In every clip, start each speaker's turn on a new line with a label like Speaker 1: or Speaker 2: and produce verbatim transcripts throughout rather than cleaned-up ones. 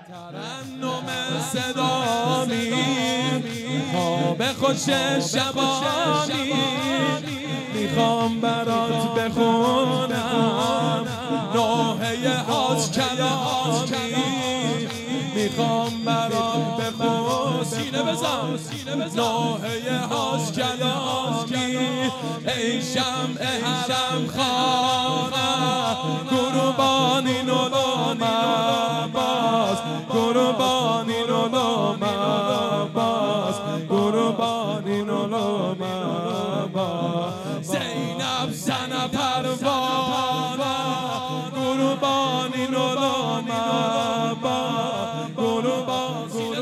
Speaker 1: ترنم صدامی خواب خوش شبانی میخوام برات بخونم نوحه از کلامی میخوام برات بخونم سینه بزن نوحه از کلامی ای شمع حرم خانه قربانی نولام عباس قربانی نولام عباس قربانی نولام عباس زینب زن پروانه قربانی نولام عباس قربانی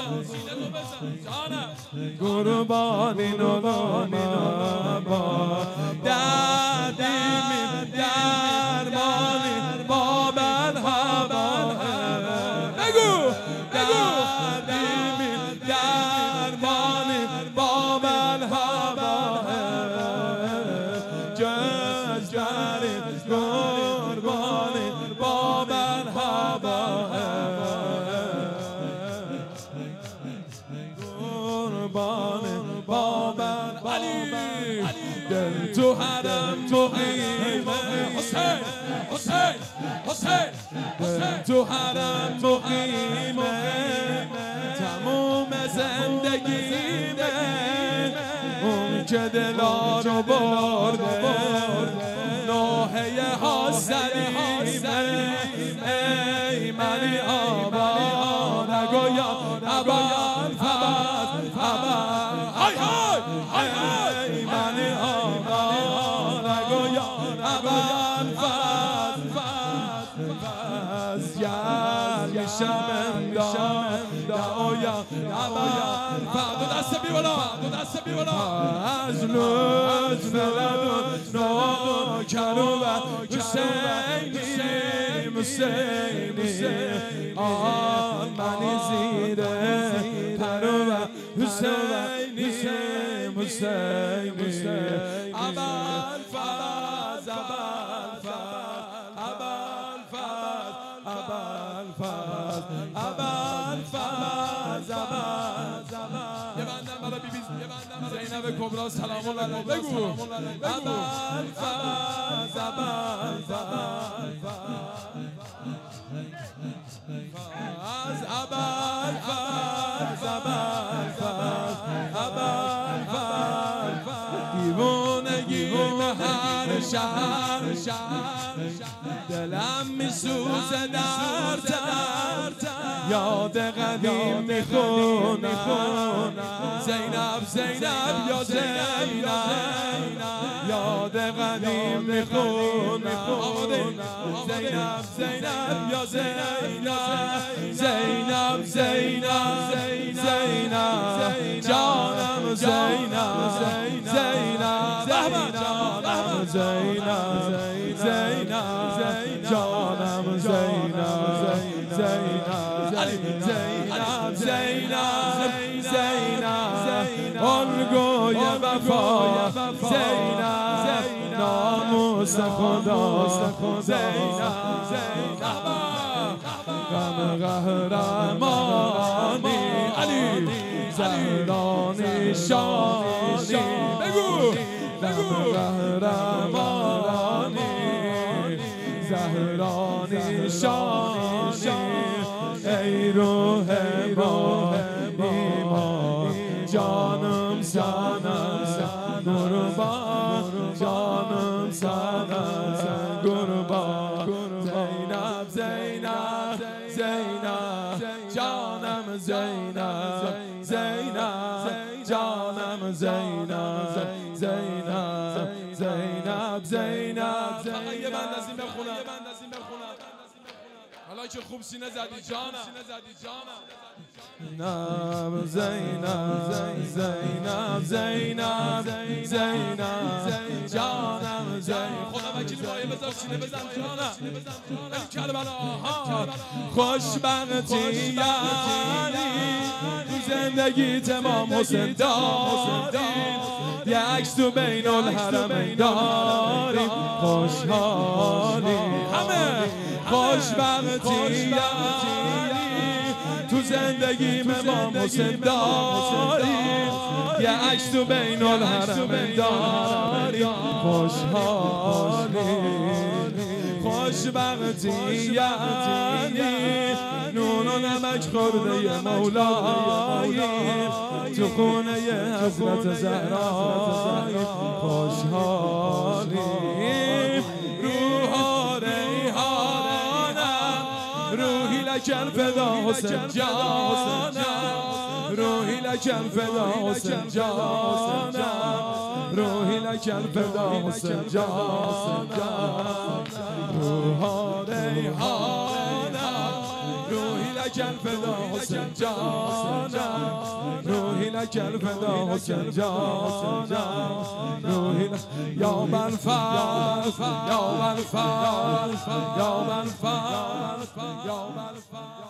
Speaker 1: قربانی نولام عباس دادی درمانی باب الهوا بگو دادی درمانی باب الهوا جز داری قربانی باب الهوا قربانی باب علی دل تو حرم مقیمه حسین حسین حسین حسین تو حرم مقیمه تموم زندگیمه اون که دلا رو برده نوحه ها سلیمه ای منی آبا نگویا ابد ابد ابد های های های های ای منی آبا نگویا ابد فد فد فد یار میشم امداد دعایا ابد فد دو دست بی بالا دو دست بی بالا از لطف لدن نوکر و حسینی حسینی آن منی زیره پرو حسینی حسینی ابد فد ابد فد ابد فد ابد فد ابد فد ابد یه بندم برای بیبی زینب کبرا سلام الله بگو ابد فد ابد فد از ابد فد ابد فد ابد فد دیوانگی به هر شهر دلم میسوزه در تر یاد قدیم میخونم زینب زینب یا زینب یاد قدیم میخونم زینب زینب یا زینب زینب زینب زینب جانم زینب زینب جانم زینب زینب جانم زینب زینب زینب زینب زینب الگوی وفا زینب ناموس خدا زینب زینب غم قهرمانی علی زهرانی شانی بگو بگو قهرمانی زهرانی شانی ای روح با ایمان جانم سنم قربان جانم سنم قربان زینب زینب زینب جانم زینب زینب جانم زینب زینب زینب زینب فقط یه بند از این بخونم حالا که خوب سینه زدی جانم زینب زینب زینب زینب زینب جانم زینب خدا وکیل مایه بذار سینه بزن جانم این کربلا خوشبختی یعنی تو زندگی تمام حسین داریم یه عکس تو بین الحرمین داریم خوشحالی همه خوشبختی یعنی تو زندگی امام حسین داری، یه عکس تو بین الحرمین داری. خوشحالی خوشبختی یعنی نون و نمک خورده مولایی، تو خونه حضرت زهرایی. خوشحالی روح ریحانم، روحی لکن فدا حسین جانم، روحی لکن فدا حسین جانم، روحی لکن فدا حسین جانم. روح ریحانم، روحی لکن فدا حسین جانم، روحی لکن فدا حسین جانم. روحی یا من فر یا من فر یا من فر یا من فر